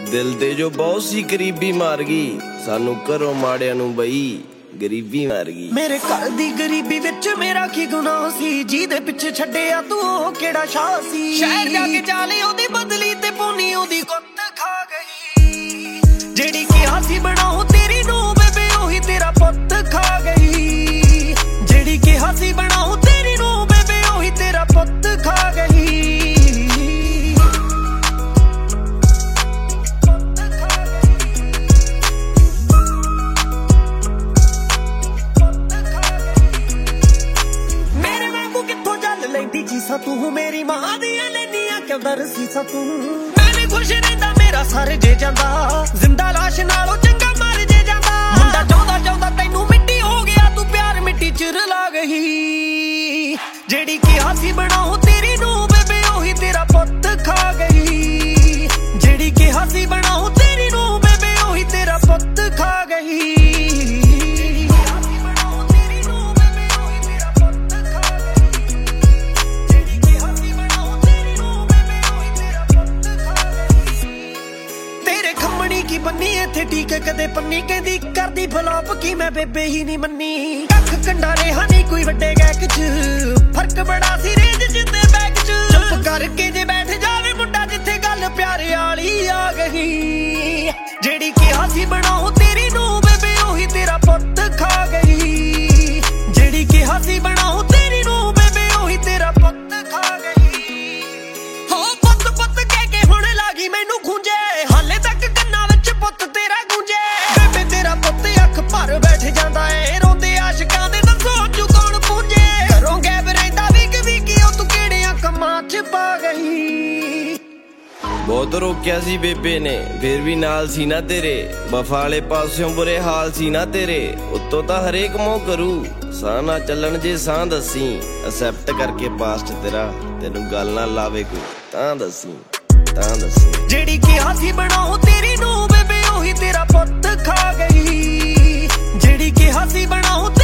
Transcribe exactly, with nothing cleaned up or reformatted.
दिल ते जो बहुत सी गरीबी मार गई सानू घरों माड़िया नू बई गरीबी मार गई। मेरे घर दी गरीबी विच मेरा की गुनाह सी, जिहदे पिछे छड्डिया तू ओह केड़ा शाह सी। शहर जाके चाले ओदी बदली ते पोनी ओदी गुत्त खा गई। जेड़ी किहा सी बनाओ तेरी नू बेबे ओही तेरा पुत्त खा गई। जेड़ी किहा सी बनाओ तेरी नू बेबे ओही तेरा पुत्त खा गई। तू मेरी मां दियां लेनियां क्यों दरसीसा तू। मैं खुश रहंदा मेरा सर जे जांदा, जिंदा लाश नालों चंगा मर जे जांदा। मुंडा चाहंदा चाहंदा तैनू मिट्टी हो गया, तू प्यार मिट्टी च रला गई। जेड़ी किहा सी बनाओ तेरी नू बेबे ओही तेरा पुत्त खा गई। जेड़ी किहा सी बनाओ तेरी नू बेबे ओही तेरा पुत्त खा गई। की बन्नी इत्थे ठीक कदे पन्नी कहदी करदी फ्लॉप की मैं बेबे ही नहीं मन्नी। कख कंडा रेहा नहीं कोई वड्डे गैक च, फर्क बड़ा सी रेंज च ते बैक च। चुप करके जे बैठ जावे मुंडा जिथे गल प्यारे वाली आ गई। जेड़ी किहा सी बनाओ तेरी नू बेबे ओही तेरा पुत्त खा गई। जेड़ी किहा सी बनाओ तेरी नू बेबे ओही तेरा पुत्त खा गई। हो पुत्त पुत्त कह के हुण लागी मैनू खूंजे, हाले तक कन्ना पुत्त तेरा गूंजे। बेबे तेरा पुत्त अख भर बैठ जांदा ए, रोंदे आशिकां दे दसो चू कौन पूंजे। घरों गैब रहिंदा विक विकी ओ तू किहड़ियां कम्मां च पा गई। बहुत रोकिया सी बेबे ने फिर भी नाल सी ना तेरे, वफा वाले पास्यों बुरे हाल सी ना तेरे। उत्तों तां हरेक मोह करू साह ना चलन जे साह दसी। एक्सेप्ट करके पास्ट तेरा तेनू गल ना लावे कोई तां दसी तां दसी। जेड़ी किहा सी बनाओ तेरी नू बेबे ओही तेरा पुत्त खा गई। जेड़ी किहा सी बनाओ